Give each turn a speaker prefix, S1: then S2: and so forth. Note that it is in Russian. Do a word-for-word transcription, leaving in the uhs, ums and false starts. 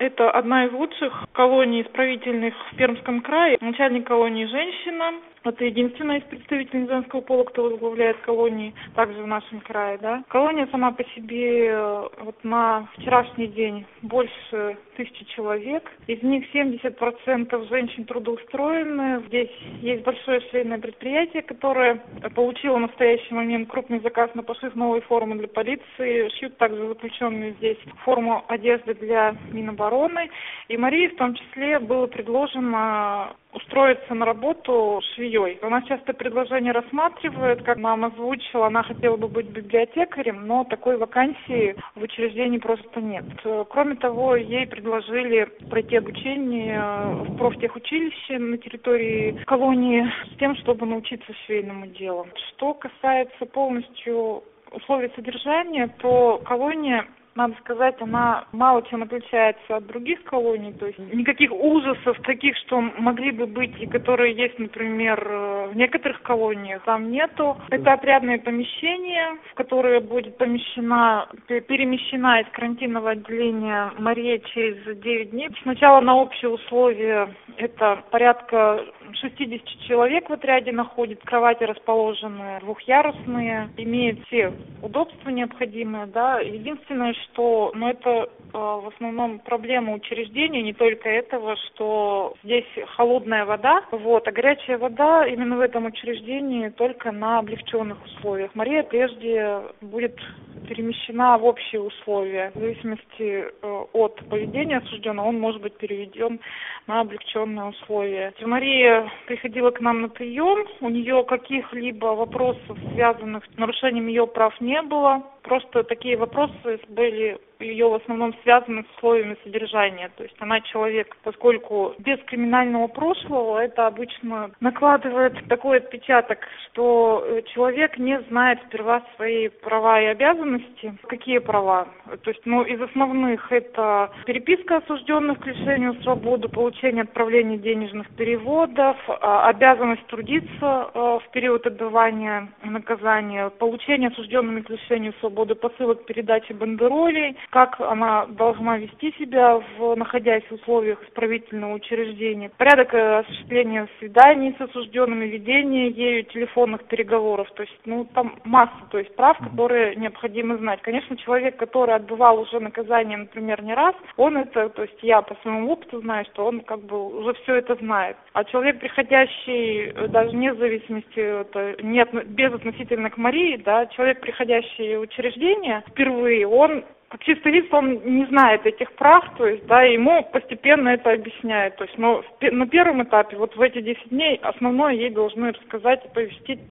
S1: Это одна из лучших колоний исправительных в Пермском крае. Начальник колонии женщина. Это единственная из представителей женского пола, кто возглавляет колонии, также в нашем крае, да. Колония сама по себе вот на вчерашний день больше тысячи человек. Из них семьдесят процентов женщин трудоустроены. Здесь есть большое швейное предприятие, которое получило в настоящий момент крупный заказ на пошив новой формы для полиции. Шьют также заключенные здесь форму одежды для Минобороны. И Марии в том числе было предложено устроиться на работу швеей. Она часто предложение рассматривает, как нам озвучила, она хотела бы быть библиотекарем, но такой вакансии в учреждении просто нет. Кроме того, ей предложили пройти обучение в профтехучилище на территории колонии с тем, чтобы научиться швейному делу. Что касается полностью условий содержания, то колония, надо сказать, она мало чем отличается от других колоний, то есть никаких ужасов таких, что могли бы быть и которые есть, например, в некоторых колониях, там нету. Это отрядное помещение, в которое будет помещена, перемещена из карантинного отделения Мария через девять дней. Сначала на общие условия это порядка шестьдесят человек в отряде находится, кровати расположены двухъярусные, имеют все удобства необходимые, да. Единственное, что, ну, это э, в основном проблема учреждения, не только этого, что здесь холодная вода, вот, а горячая вода именно в этом учреждении только на облегченных условиях. Мария прежде будет перемещена в общие условия. В зависимости э, от поведения осужденного он может быть переведен на облегченные условия. Мария приходила к нам на прием, у нее каких-либо вопросов, связанных с нарушением ее прав, не было. Просто такие вопросы были ее в основном связаны с условиями содержания. То есть она человек, поскольку без криминального прошлого, это обычно накладывает такой отпечаток, что человек не знает сперва свои права и обязанности. Какие права? То есть, ну, из основных это переписка осужденных к лишению свободы, получение отправления денежных переводов, обязанность трудиться в период отбывания наказания, получение осужденными к лишению свободы посылок, передачи бандеролей, как она должна вести себя, в, находясь в условиях исправительного учреждения, порядок осуществления свиданий с осужденными, ведения ею телефонных переговоров, то есть, ну, там масса, то есть, прав, которые необходимо знать. Конечно, человек, который отбывал уже наказание, например, не раз, он это, то есть, я по своему опыту знаю, что он как бы уже все это знает. А человек, приходящий, даже вне зависимости, это, не, без относительно к Марии, да, человек, приходящий в учреждение впервые, он как чистый лиц, он не знает этих прав, то есть, да, ему постепенно это объясняют. То есть, но на первом этапе, вот в эти десять дней, основное ей должны рассказать и повестить